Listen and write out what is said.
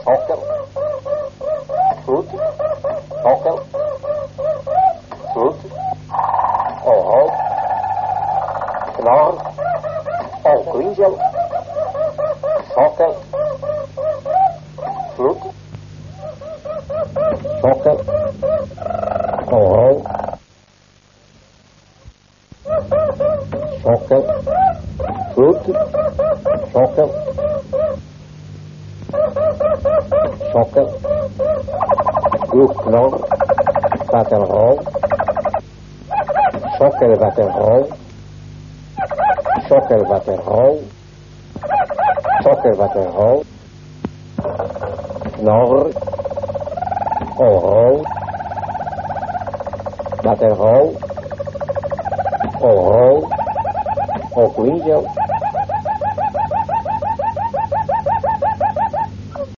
Sokkel. Slut. Sokkel. Slut. Oho. Knor. Klinzel. Sokkel. Slut. Sokkel. Oho. Sokkel. Slut. Sokkel. Sokkel. Knor. Vattenrol. Sokkel Vattenrol. Sokkel Vattenrol. Sokkel Vattenrol. Knor. Oho. Vattenrol. Oho. Klinzel.